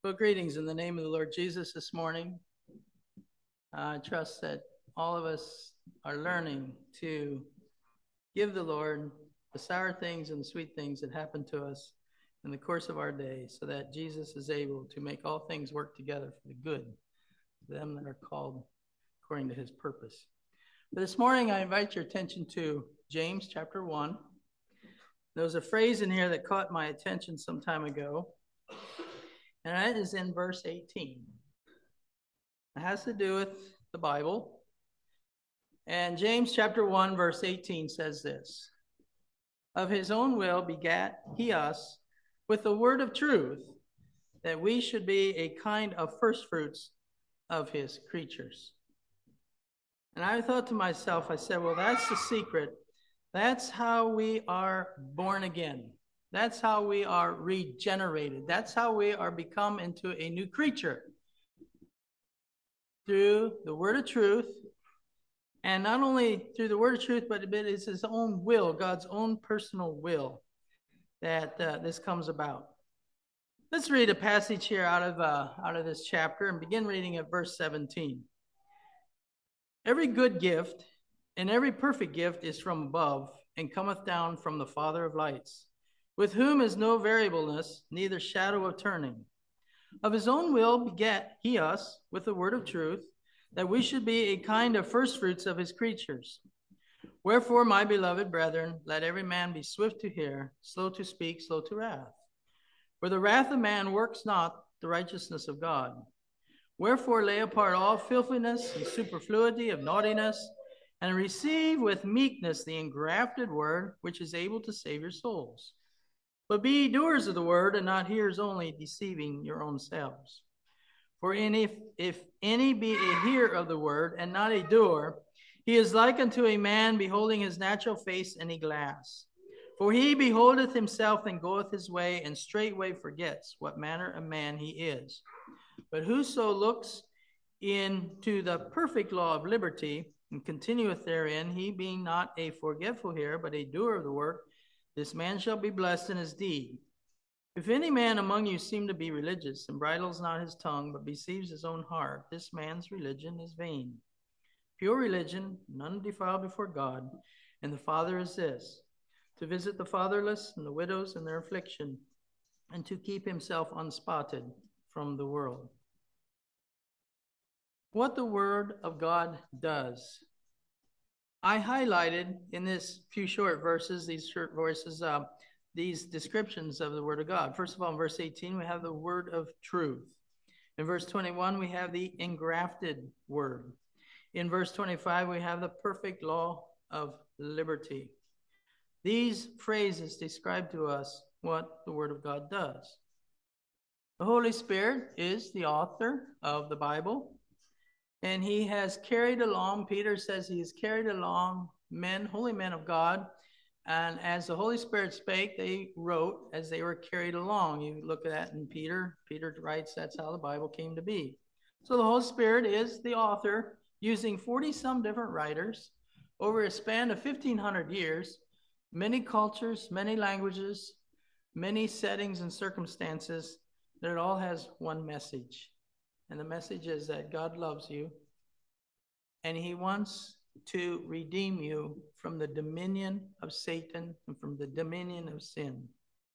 Well, greetings in the name of the Lord Jesus this morning. I trust that all of us are learning to give the Lord the sour things and the sweet things that happen to us in the course of our day, so that Jesus is able to make all things work together for the good of them that are called according to his purpose. But this morning, I invite your attention to James chapter 1. There was a phrase in here that caught my attention some time ago, and that is in verse 18. It has to do with the Bible. And James chapter 1, verse 18 says this: Of his own will begat he us with the word of truth, that we should be a kind of firstfruits of his creatures. And I thought to myself, I said, well, that's the secret. That's how we are born again. That's how we are regenerated. That's how we are become into a new creature. Through the word of truth, and not only through the word of truth, but it is his own will, God's own personal will, that this comes about. Let's read a passage here out of this chapter and begin reading at verse 17. Every good gift and every perfect gift is from above, and cometh down from the Father of lights, with whom is no variableness, neither shadow of turning. Of his own will begat he us with the word of truth, that we should be a kind of firstfruits of his creatures. Wherefore, my beloved brethren, let every man be swift to hear, slow to speak, slow to wrath. For the wrath of man works not the righteousness of God. Wherefore, lay apart all filthiness and superfluity of naughtiness, and receive with meekness the engrafted word, which is able to save your souls. But be ye doers of the word, and not hearers only, deceiving your own selves. For if any be a hearer of the word, and not a doer, he is like unto a man beholding his natural face in a glass. For he beholdeth himself, and goeth his way, and straightway forgets what manner of man he is. But whoso looks into the perfect law of liberty, and continueth therein, he being not a forgetful hearer, but a doer of the work, this man shall be blessed in his deed. If any man among you seem to be religious, and bridles not his tongue, but deceives his own heart, this man's religion is vain. Pure religion, none defiled before God, and the Father is this: to visit the fatherless and the widows in their affliction, and to keep himself unspotted from the world. What the Word of God does. I highlighted in this few short verses, these descriptions of the Word of God. First of all, in verse 18, we have the word of truth. In verse 21, we have the engrafted word. In verse 25, we have the perfect law of liberty. These phrases describe to us what the Word of God does. The Holy Spirit is the author of the Bible. And he has carried along, Peter says he has carried along men, holy men of God. And as the Holy Spirit spake, they wrote as they were carried along. You look at that in Peter. Peter writes that's how the Bible came to be. So the Holy Spirit is the author, using 40-some different writers over a span of 1,500 years, many cultures, many languages, many settings and circumstances, that it all has one message. And the message is that God loves you, and he wants to redeem you from the dominion of Satan and from the dominion of sin.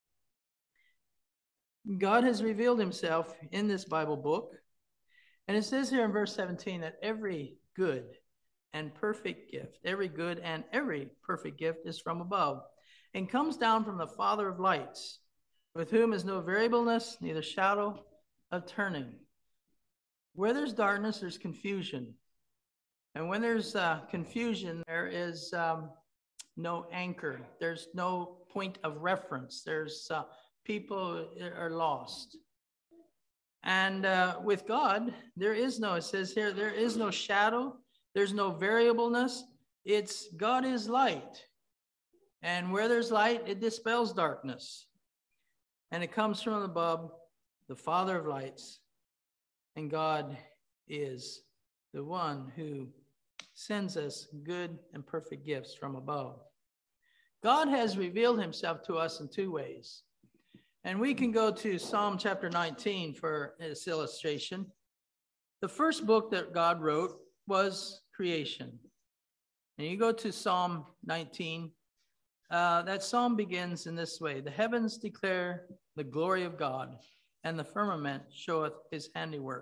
God has revealed himself in this Bible book, and it says here in verse 17 that every good and perfect gift, every good and every perfect gift is from above, and comes down from the Father of lights, with whom is no variableness, neither shadow of turning. Where there's darkness, there's confusion. And when there's confusion, there is no anchor. There's no point of reference. There's people are lost. And with God, there is no, it says here, there is no shadow. There's no variableness. It's God is light. And where there's light, it dispels darkness. And it comes from above, the Father of lights. And God is the one who sends us good and perfect gifts from above. God has revealed himself to us in two ways. And we can go to Psalm chapter 19 for this illustration. The first book that God wrote was creation. And you go to Psalm 19, that psalm begins in this way: the heavens declare the glory of God, and the firmament showeth his handiwork.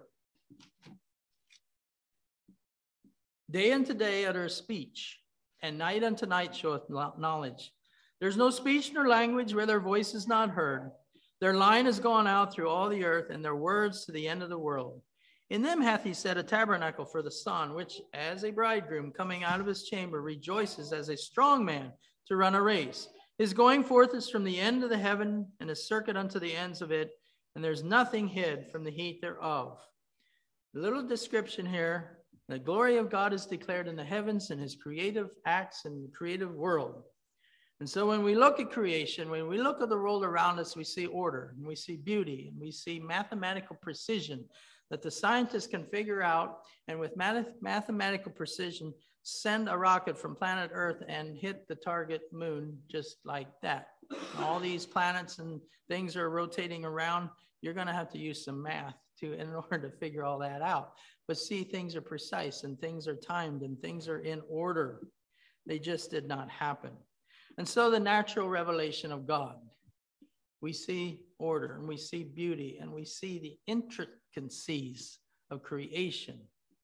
Day unto day uttereth speech, and night unto night showeth knowledge. There's no speech nor language where their voice is not heard. Their line is gone out through all the earth, and their words to the end of the world. In them hath he set a tabernacle for the sun, which as a bridegroom coming out of his chamber rejoices as a strong man to run a race. His going forth is from the end of the heaven, and his circuit unto the ends of it, and there's nothing hid from the heat thereof. A little description here: the glory of God is declared in the heavens and his creative acts in the creative world. And so when we look at creation, when we look at the world around us, we see order, and we see beauty, and we see mathematical precision that the scientists can figure out, and with mathematical precision, send a rocket from planet Earth and hit the target moon just like that. All these planets and things are rotating around. You're going to have to use some math in order to figure all that out. But see, things are precise, and things are timed, and things are in order. They just did not happen. And so the natural revelation of God, we see order, and we see beauty, and we see the intricacies of creation.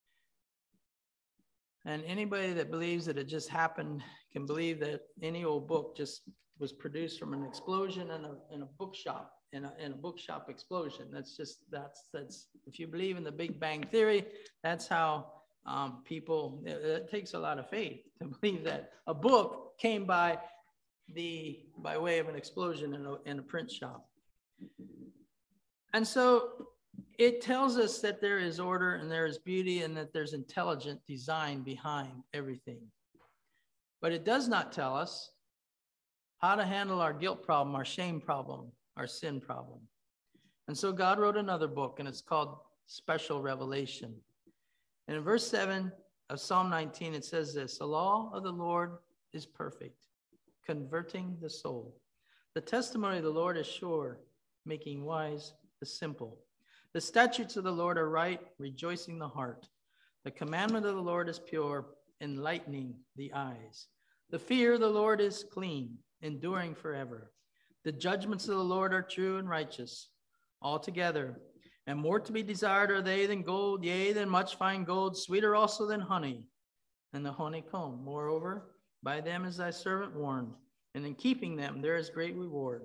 And anybody that believes that it just happened can believe that any old book just was produced from an explosion in a bookshop, in a bookshop explosion. That's if you believe in the Big Bang Theory, that's how people, it takes a lot of faith to believe that a book came by way of an explosion in a print shop. And so it tells us that there is order and there is beauty and that there's intelligent design behind everything. But it does not tell us how to handle our guilt problem, our shame problem, our sin problem. And so God wrote another book, and it's called Special Revelation. And in verse 7 of Psalm 19, it says this: the law of the Lord is perfect, converting the soul. The testimony of the Lord is sure, making wise the simple. The statutes of the Lord are right, rejoicing the heart. The commandment of the Lord is pure, enlightening the eyes. The fear of the Lord is clean, enduring forever. The judgments of the Lord are true and righteous altogether. And more to be desired are they than gold, yea, than much fine gold, sweeter also than honey, and the honeycomb. Moreover, by them is thy servant warned, and in keeping them there is great reward.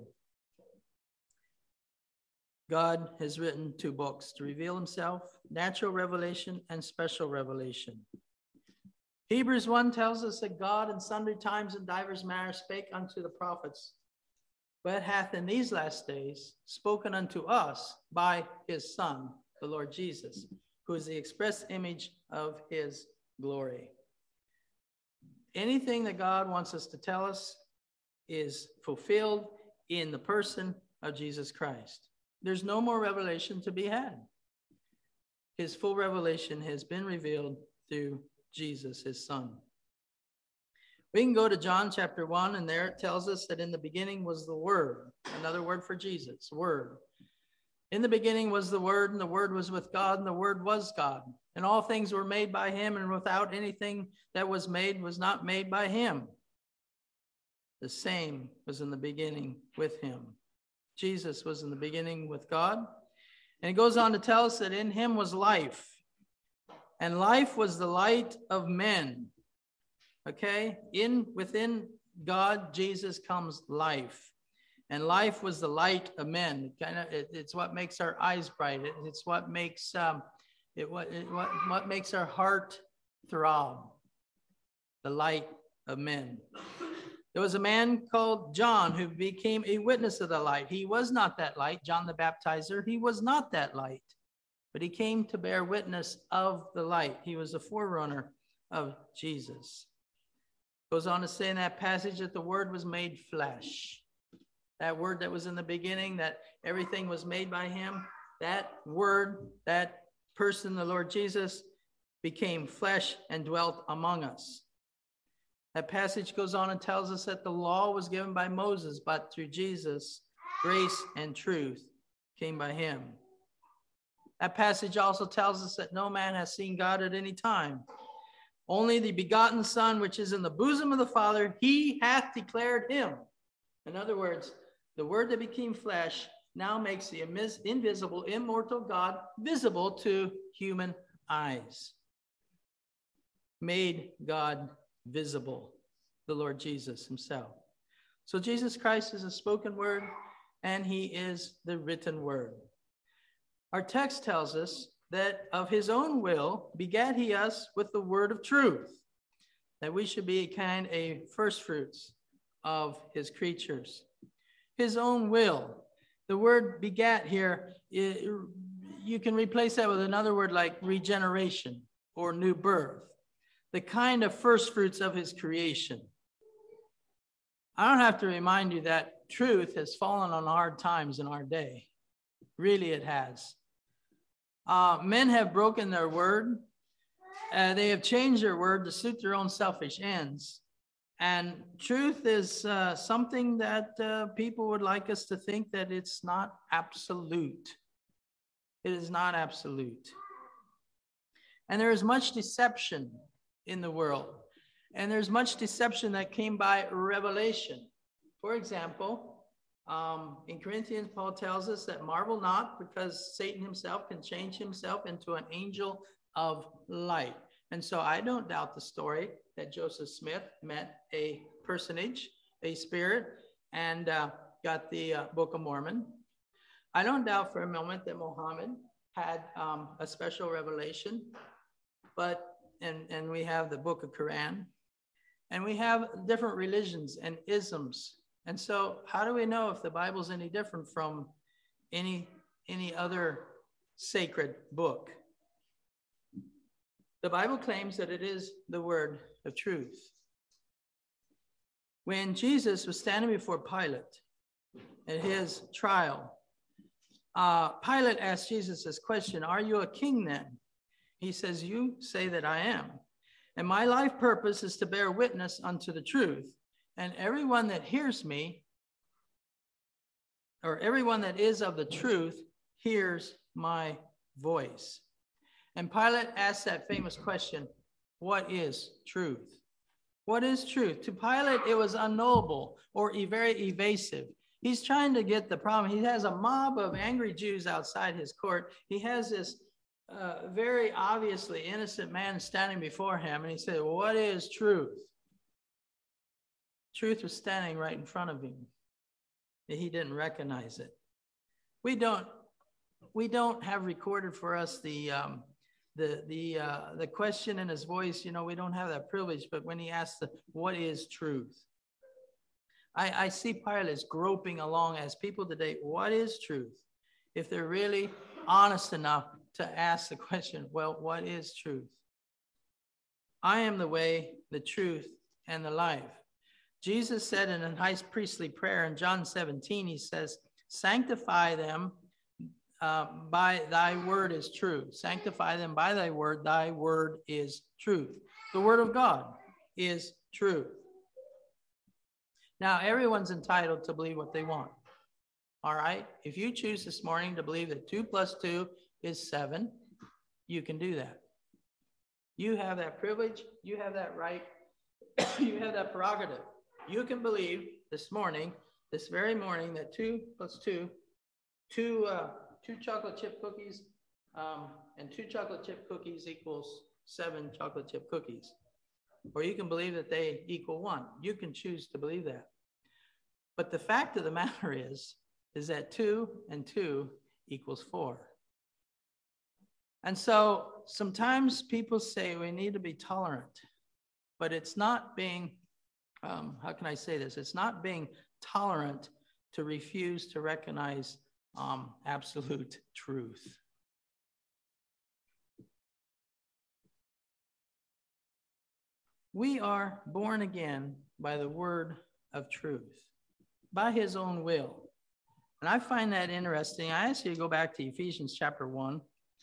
God has written 2 books to reveal himself: natural revelation and special revelation. Hebrews 1 tells us that God in sundry times and divers manners spake unto the prophets, but hath in these last days spoken unto us by his Son, the Lord Jesus, who is the express image of his glory. Anything that God wants us to tell us is fulfilled in the person of Jesus Christ. There's no more revelation to be had. His full revelation has been revealed through Jesus, his Son. We can go to John chapter 1, and there it tells us that in the beginning was the Word, another word for Jesus, Word. In the beginning was the Word, and the Word was with God, and the Word was God. And all things were made by him, and without anything that was made was not made by him. The same was in the beginning with him. Jesus was in the beginning with God. And it goes on to tell us that in him was life, and life was the light of men. Okay? Within God, Jesus, comes life. And life was the light of men. It's what makes our eyes bright. It's what makes what makes our heart throb. The light of men. There was a man called John who became a witness of the light. He was not that light, John the Baptizer. He was not that light, but he came to bear witness of the light. He was a forerunner of Jesus. Goes on to say in that passage that the Word was made flesh. That Word that was in the beginning, that everything was made by him, that Word, that person, the Lord Jesus, became flesh and dwelt among us. That passage goes on and tells us that the law was given by Moses, but through Jesus, Grace and truth came by him. That passage also tells us that no man has seen God at any time. Only the begotten Son, which is in the bosom of the Father, he hath declared him. In other words, the word that became flesh now makes the invisible, immortal God visible to human eyes. Made God visible, the Lord Jesus himself. So Jesus Christ is a spoken word, and he is the written word. Our text tells us that of his own will begat he us with the word of truth, that we should be a first fruits of his creatures. His own will. The word begat here, you can replace that with another word like regeneration or new birth, the kind of first fruits of his creation. I don't have to remind you that truth has fallen on hard times in our day. Really, it has. Men have broken their word. They have changed their word to suit their own selfish ends. And truth is something that people would like us to think that it's not absolute. It is not absolute. And there is much deception in the world. And there's much deception that came by revelation. For example, in Corinthians, Paul tells us that marvel not, because Satan himself can change himself into an angel of light. And so I don't doubt the story that Joseph Smith met a personage, a spirit, and got the Book of Mormon. I don't doubt for a moment that Muhammad had a special revelation, and we have the Book of Quran, and we have different religions and isms. And so how do we know if the Bible's any different from any other sacred book? The Bible claims that it is the word of truth. When Jesus was standing before Pilate at his trial, Pilate asked Jesus this question, "Are you a king then?" He says, "You say that I am. And my life purpose is to bear witness unto the truth. And everyone that hears me, or everyone that is of the truth, hears my voice." And Pilate asked that famous question, what is truth? What is truth? To Pilate, it was unknowable or very evasive. He's trying to get the problem. He has a mob of angry Jews outside his court. He has this very obviously innocent man standing before him. And he said, what is truth? Truth was standing right in front of him. He didn't recognize it. We don't have recorded for us the question in his voice. You know, we don't have that privilege. But when he asked, what is truth? I see Pilate groping along as people today. What is truth? If they're really honest enough to ask the question, well, what is truth? I am the way, the truth, and the life. Jesus said in a high priestly prayer in John 17, he says, sanctify them by thy word is true. Sanctify them by thy word is truth. The word of God is truth. Now, everyone's entitled to believe what they want. All right? If you choose this morning to believe that 2 + 2 is 7, you can do that. You have that privilege. You have that right. You have that prerogative. You can believe this morning, this very morning, that 2 + 2, two chocolate chip cookies and 2 chocolate chip cookies equals 7 chocolate chip cookies. Or you can believe that they equal 1. You can choose to believe that. But the fact of the matter is that 2 and 2 equals 4. And so sometimes people say we need to be tolerant, but it's not being, how can I say this? It's not being tolerant to refuse to recognize absolute truth. We are born again by the word of truth, by his own will. And I find that interesting. I ask you to go back to Ephesians chapter 1.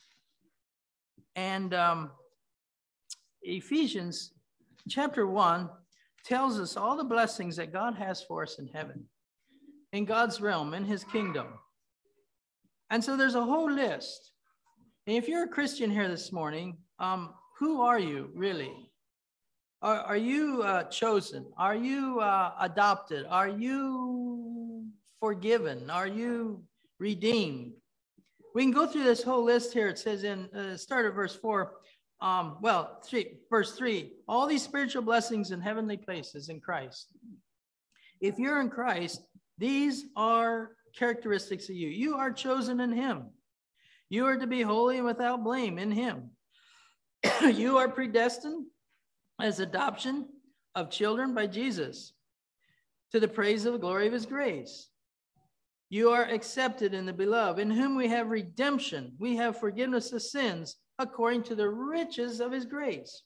And Ephesians chapter 1 tells us all the blessings that God has for us in heaven. in God's realm, in his kingdom. And so there's a whole list. And if you're a Christian here this morning, who are you really? Are you chosen? Are you adopted? Are you forgiven? Are you redeemed? We can go through this whole list here. It says in start at verse 4. Verse 3, all these spiritual blessings in heavenly places in Christ. If you're in Christ, these are characteristics of you. You are chosen in him. You are to be holy and without blame in him. You are predestined as adoption of children by Jesus to the praise of the glory of his grace. You are accepted in the beloved, in whom we have redemption. We have forgiveness of sins according to the riches of his grace.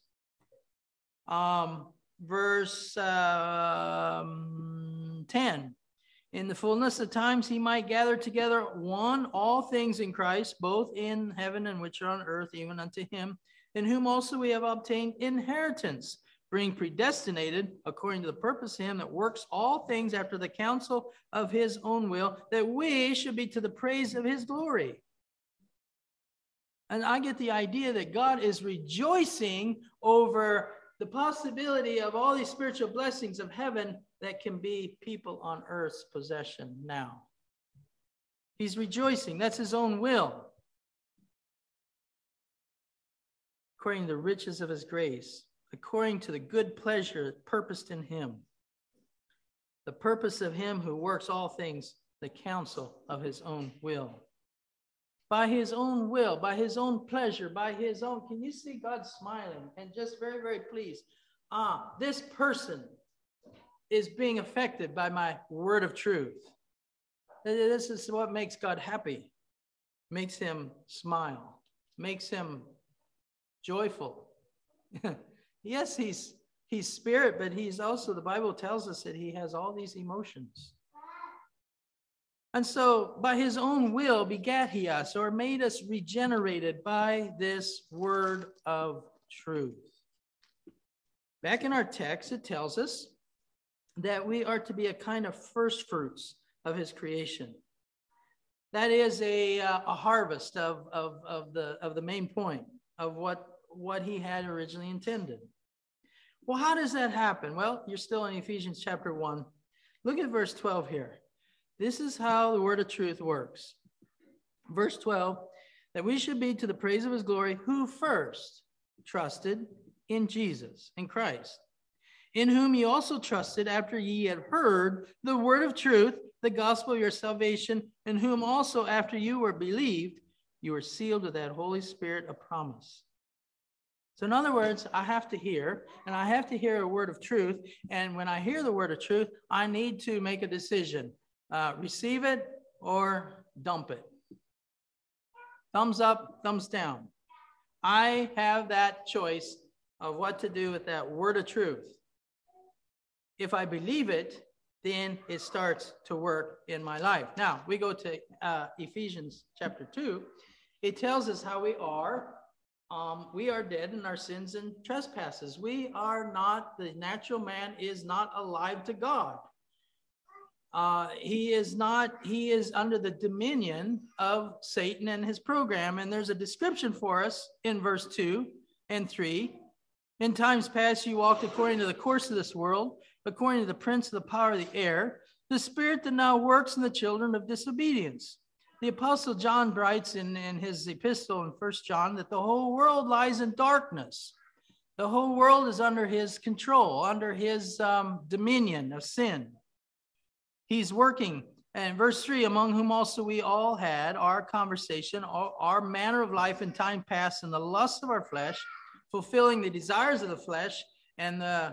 Verse 10. In the fullness of times he might gather together all things in Christ, both in heaven and which are on earth, even unto him, in whom also we have obtained inheritance, being predestinated according to the purpose of him that works all things after the counsel of his own will, that we should be to the praise of his glory. And I get the idea that God is rejoicing over the possibility of all these spiritual blessings of heaven that can be people on earth's possession now. He's rejoicing. That's his own will. According to the riches of his grace, according to the good pleasure purposed in him, the purpose of him who works all things, the counsel of his own will. By his own will, by his own pleasure, by his own, can you see God smiling and just very, very pleased? This person is being affected by my word of truth. This is what makes God happy, makes him smile, makes him joyful. Yes, he's spirit, but he's also, the Bible tells us that he has all these emotions. And so by his own will begat he us, or made us regenerated by this word of truth. Back in our text, it tells us that we are to be a kind of first fruits of his creation. That is a harvest of the main point of what he had originally intended. Well, how does that happen? Well, you're still in Ephesians chapter 1. Look at verse 12 here. This is how the word of truth works. Verse 12, that we should be to the praise of his glory, who first trusted in Jesus, in Christ, in whom ye also trusted after ye had heard the word of truth, the gospel of your salvation, in whom also after you were believed, you were sealed with that Holy Spirit of promise. So in other words, I have to hear, and I have to hear a word of truth. And when I hear the word of truth, I need to make a decision. Receive it or dump it. Thumbs up, thumbs down. I have that choice of what to do with that word of truth. If I believe it, then it starts to work in my life. Now, we go to Ephesians chapter 2. It tells us how we are. We are dead in our sins and trespasses. We are not, the natural man is not alive to God. He is under the dominion of Satan and his program. And there's a description for us in verse 2 and 3. In times past, you walked according to the course of this world, according to the prince of the power of the air, the spirit that now works in the children of disobedience. The apostle John writes in his epistle in 1 John that the whole world lies in darkness. The whole world is under his control, under his dominion of sin. He's working. And verse 3, among whom also we all had our conversation, our manner of life in time past, in the lust of our flesh, fulfilling the desires of the flesh and the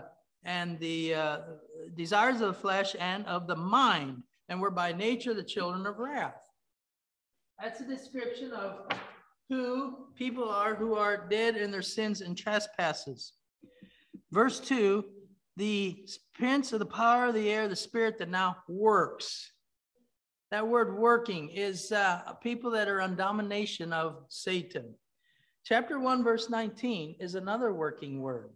desires of the flesh and of the mind, and we're by nature the children of wrath. That's a description of who people are who are dead in their sins and trespasses. Verse 2, the prince of the power of the air, the spirit that now works. That word working is people that are on domination of Satan. Chapter 1, verse 19 is another working word.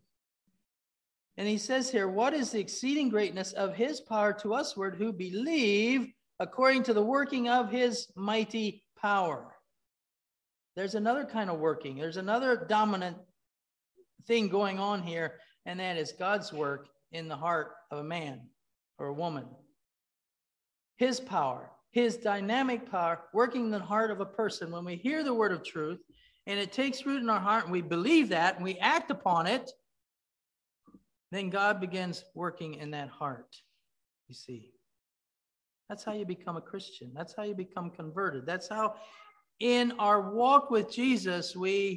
And he says here, what is the exceeding greatness of his power to usward who believe according to the working of his mighty power. There's another kind of working. There's another dominant thing going on here, and that is God's work in the heart of a man or a woman. His power, his dynamic power, working in the heart of a person. When we hear the word of truth, and it takes root in our heart, and we believe that, and we act upon it, then God begins working in that heart, you see. That's how you become a Christian. That's how you become converted. That's how, in our walk with Jesus,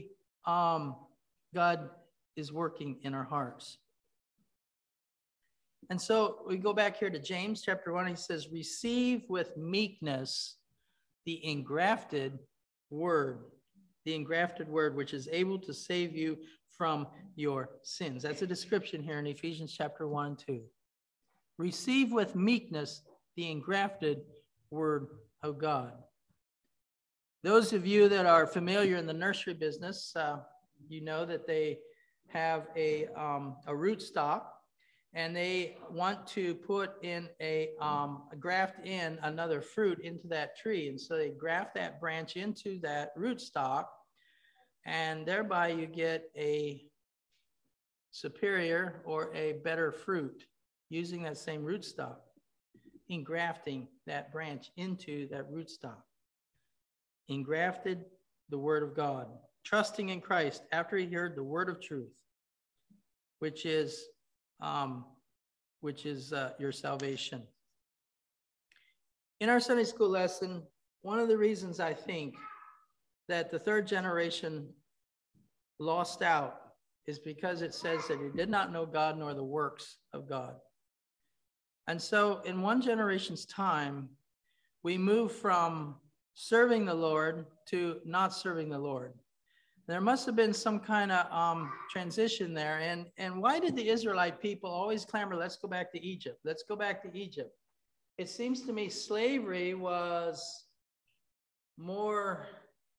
God is working in our hearts. And so we go back here to James chapter 1. He says, receive with meekness the engrafted word, which is able to save you from your sins. That's a description here in Ephesians chapter 1 and 2. Receive with meekness the engrafted word of God. Those of you that are familiar in the nursery business, you know that they have a root stock, and they want to put in graft in another fruit into that tree. And so they graft that branch into that root stock, and thereby you get a superior or a better fruit using that same root stock, engrafting that branch into that root stock. Engrafted the word of God, trusting in Christ after he heard the word of truth, which is your salvation. In our Sunday school lesson, one of the reasons I think that the third generation lost out is because it says that he did not know God nor the works of God. And so in one generation's time, we move from serving the Lord to not serving the Lord. There must have been some kind of transition there. And why did the Israelite people always clamor, let's go back to Egypt? Let's go back to Egypt. It seems to me slavery was more,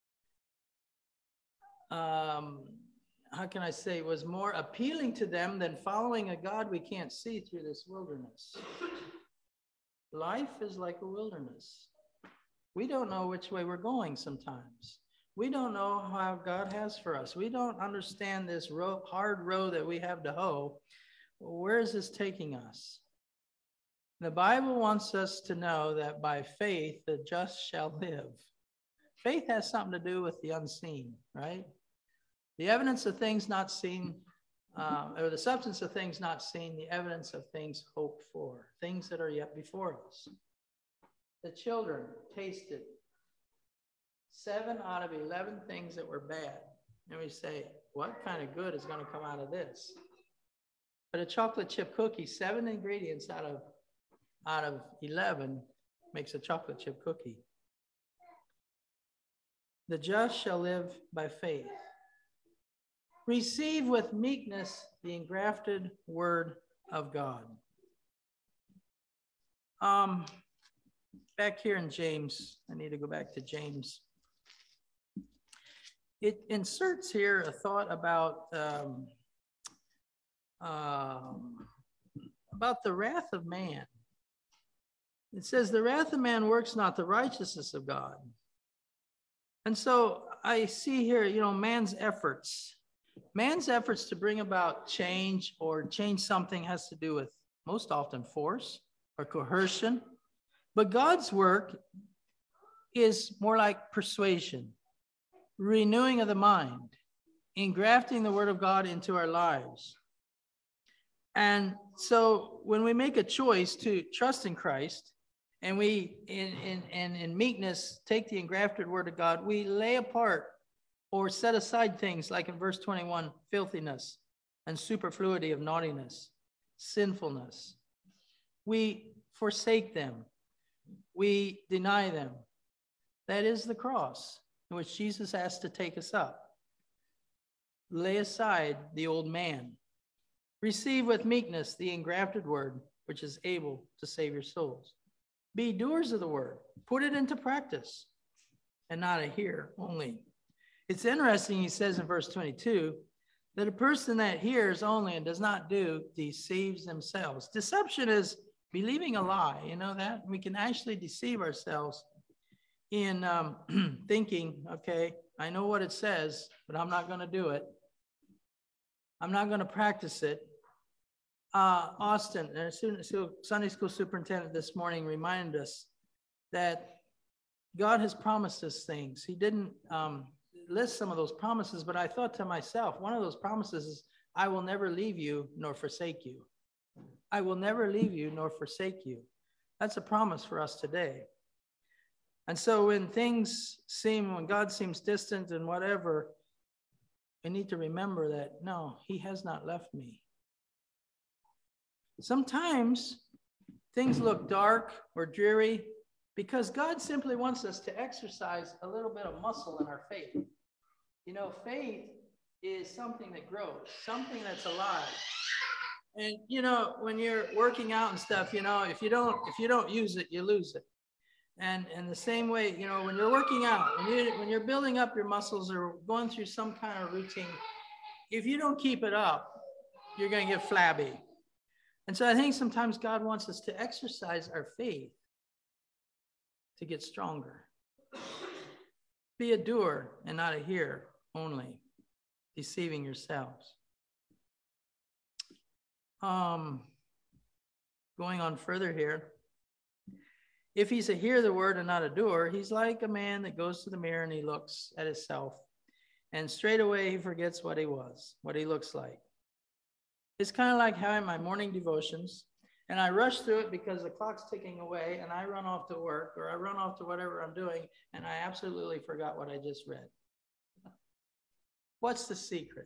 was more appealing to them than following a God we can't see through this wilderness. Life is like a wilderness. We don't know which way we're going sometimes. We don't know how God has for us. We don't understand this hard road that we have to hoe. Where is this taking us? The Bible wants us to know that by faith, the just shall live. Faith has something to do with the unseen, right? The evidence of things not seen, or the substance of things not seen, the evidence of things hoped for, things that are yet before us. The children tasted 7 out of 11 things that were bad. And we say, what kind of good is going to come out of this? But a chocolate chip cookie, 7 ingredients out of 11 makes a chocolate chip cookie. The just shall live by faith. Receive with meekness the engrafted word of God. Back here in James, I need to go back to James. It inserts here a thought about the wrath of man. It says, the wrath of man works not the righteousness of God. And so I see here, man's efforts to bring about change or change something has to do with most often force or coercion. But God's work is more like persuasion, renewing of the mind, engrafting the word of God into our lives. And so when we make a choice to trust in Christ, and we in meekness take the engrafted word of God, we lay apart or set aside things like in verse 21, filthiness and superfluity of naughtiness, sinfulness. We forsake them. We deny them. That is the cross in which Jesus has to take us up. Lay aside the old man. Receive with meekness the engrafted word, which is able to save your souls. Be doers of the word. Put it into practice, and not a hearer only. It's interesting, he says in verse 22, that a person that hears only and does not do deceives themselves. Deception is believing a lie. You know that? We can actually deceive ourselves in thinking, okay, I know what it says, but I'm not going to do it. I'm not going to practice it. Austin, Sunday school superintendent this morning, reminded us that God has promised us things. He didn't list some of those promises, but I thought to myself, one of those promises is, I will never leave you nor forsake you. I will never leave you nor forsake you. That's a promise for us today. And so when God seems distant and whatever, I need to remember that, no, he has not left me. Sometimes things look dark or dreary because God simply wants us to exercise a little bit of muscle in our faith. You know, faith is something that grows, something that's alive. And, you know, when you're working out and stuff, you know, if you don't use it, you lose it. And the same way, you know, when you're working out, when you're building up your muscles or going through some kind of routine, if you don't keep it up, you're going to get flabby. And so I think sometimes God wants us to exercise our faith to get stronger. Be a doer and not a hearer only, deceiving yourselves. Going on further here. If he's a hearer of the word and not a doer, he's like a man that goes to the mirror and he looks at himself, and straight away he forgets what he looks like. It's kind of like having my morning devotions, and I rush through it because the clock's ticking away, and I run off to work, or I run off to whatever I'm doing, and I absolutely forgot what I just read. What's the secret?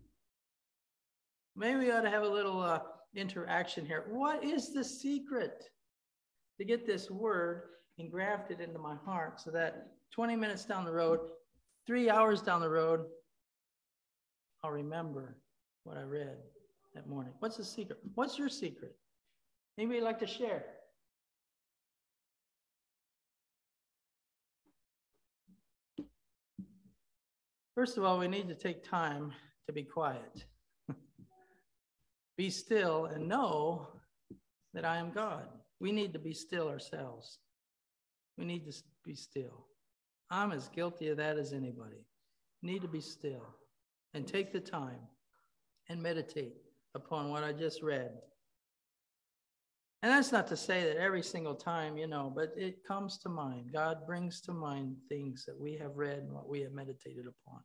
Maybe we ought to have a little interaction here. What is the secret to get this word engrafted into my heart so that 20 minutes down the road, 3 hours down the road, I'll remember what I read that morning? What's the secret? What's your secret? Anybody like to share? First of all, we need to take time to be quiet. Be still and know that I am God. We need to be still ourselves. We need to be still. I'm as guilty of that as anybody. Need to be still and take the time and meditate upon what I just read. And that's not to say that every single time, you know, but it comes to mind. God brings to mind things that we have read and what we have meditated upon.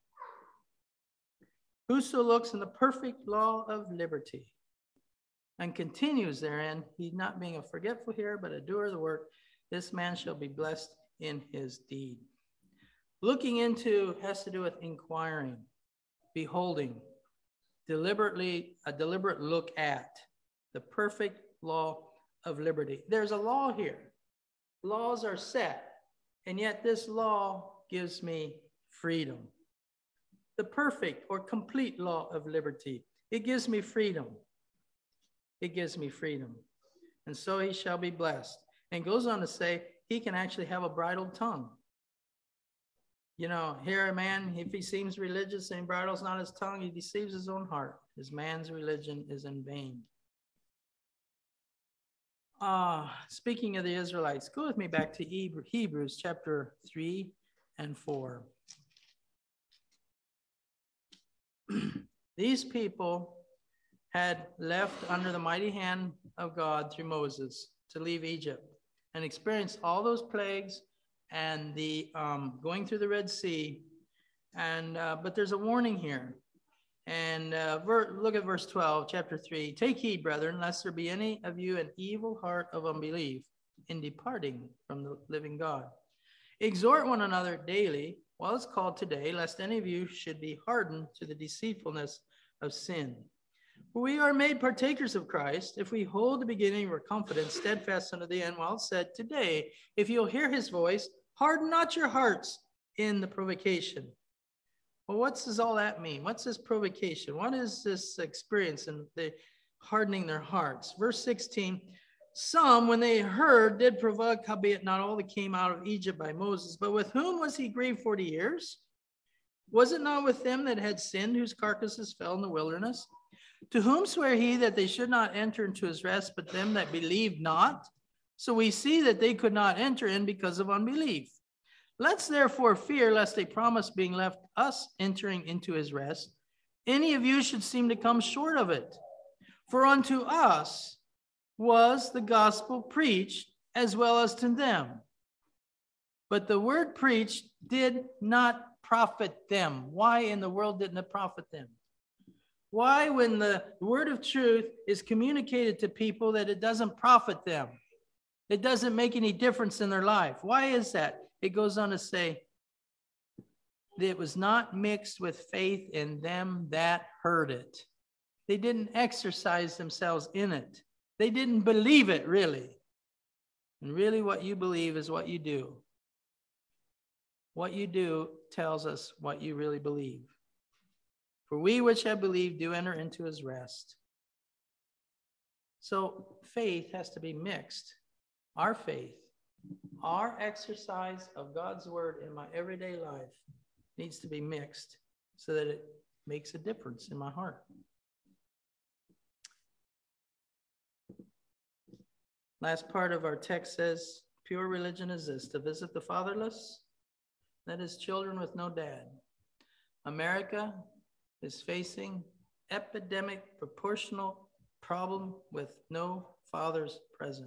Whoso looks in the perfect law of liberty and continues therein, he not being a forgetful hearer, but a doer of the work, this man shall be blessed in his deed. Looking into has to do with inquiring, beholding, a deliberate look at the perfect law of liberty. There's a law here. Laws are set, and yet this law gives me freedom. The perfect or complete law of liberty. It gives me freedom. It gives me freedom. And so he shall be blessed. And goes on to say, he can actually have a bridled tongue. You know, here a man, if he seems religious and he bridles not his tongue, he deceives his own heart. His man's religion is in vain. Speaking of the Israelites, go with me back to Hebrews chapter 3 and 4. These people had left under the mighty hand of God through Moses to leave Egypt and experienced all those plagues and the going through the Red Sea. And but there's a warning here. And look at verse 12, chapter 3. Take heed, brethren, lest there be any of you an evil heart of unbelief in departing from the living God. Exhort one another daily, while it's called today, lest any of you should be hardened to the deceitfulness of sin. For we are made partakers of Christ, if we hold the beginning of our confidence steadfast unto the end, while it said, today, if you'll hear his voice, harden not your hearts in the provocation. Well, what does all that mean? What's this provocation? What is this experience in the hardening their hearts? Verse 16, some, when they heard, did provoke, howbeit not all that came out of Egypt by Moses. But with whom was he grieved 40 years? Was it not with them that had sinned, whose carcasses fell in the wilderness? To whom swear he that they should not enter into his rest, but them that believe not? So we see that they could not enter in because of unbelief. Let's therefore fear lest a promise being left us entering into his rest, any of you should seem to come short of it. For unto us was the gospel preached as well as to them. But the word preached did not profit them. Why in the world didn't it profit them? Why, when the word of truth is communicated to people, that it doesn't profit them? It doesn't make any difference in their life. Why is that? It goes on to say, it was not mixed with faith in them that heard it. They didn't exercise themselves in it. They didn't believe it, really. And really what you believe is what you do. What you do tells us what you really believe. For we which have believed do enter into his rest. So faith has to be mixed. Our faith, our exercise of God's word in my everyday life needs to be mixed so that it makes a difference in my heart. Last part of our text says, pure religion is this, to visit the fatherless, that is, children with no dad. America is facing epidemic proportional problem with no fathers present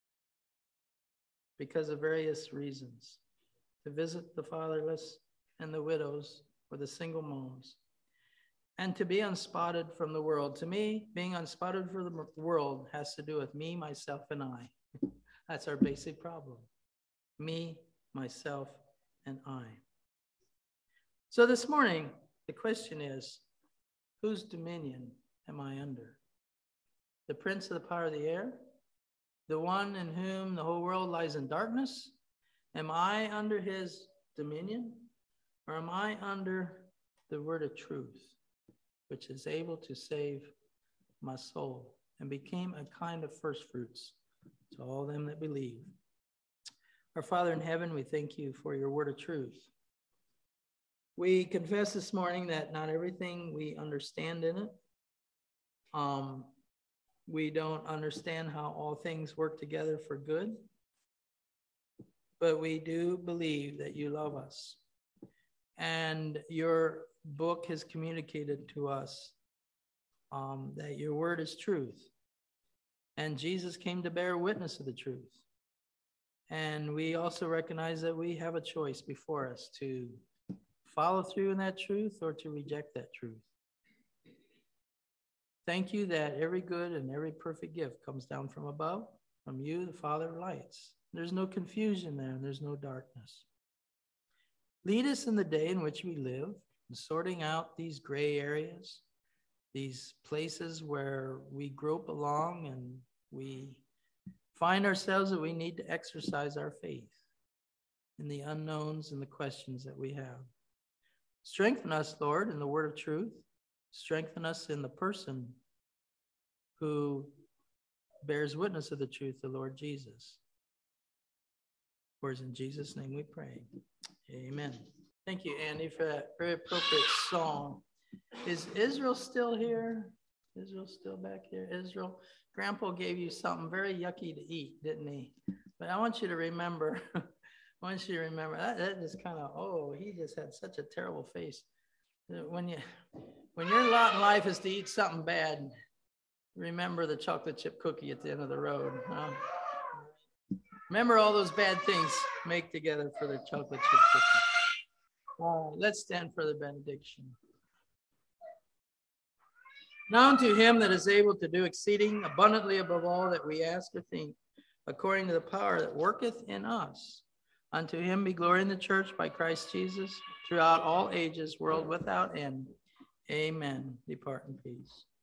because of various reasons. To visit the fatherless and the widows or the single moms, and to be unspotted from the world. To me, being unspotted from the world has to do with me, myself, and I. That's our basic problem. Me, myself, and I. So this morning, the question is, whose dominion am I under? The prince of the power of the air? The one in whom the whole world lies in darkness? Am I under his dominion? Or am I under the word of truth, which is able to save my soul, and became a kind of first fruits to all them that believe? Our Father in heaven, we thank you for your word of truth. We confess this morning that not everything we understand in it. We don't understand how all things work together for good, but we do believe that you love us. And your book has communicated to us that your word is truth. And Jesus came to bear witness of the truth. And we also recognize that we have a choice before us to follow through in that truth or to reject that truth. Thank you that every good and every perfect gift comes down from above, from you, the Father of lights. There's no confusion there, and there's no darkness. Lead us in the day in which we live, sorting out these gray areas, these places where we grope along and we find ourselves that we need to exercise our faith in the unknowns and the questions that we have. Strengthen us, Lord, in the word of truth. Strengthen us in the person who bears witness of the truth, the Lord Jesus. For it's in Jesus' name we pray. Amen. Thank you, Andy, for that very appropriate song. Is Israel still here? Israel still back here? Israel, Grandpa gave you something very yucky to eat, didn't he? But I want you to remember, that just kind of, he just had such a terrible face. When your lot in life is to eat something bad, remember the chocolate chip cookie at the end of the road. Huh? Remember all those bad things make together for the chocolate chip cookie. Let's stand for the benediction. Now unto him that is able to do exceeding abundantly above all that we ask or think, according to the power that worketh in us. Unto him be glory in the church by Christ Jesus, throughout all ages, world without end. Amen. Depart in peace.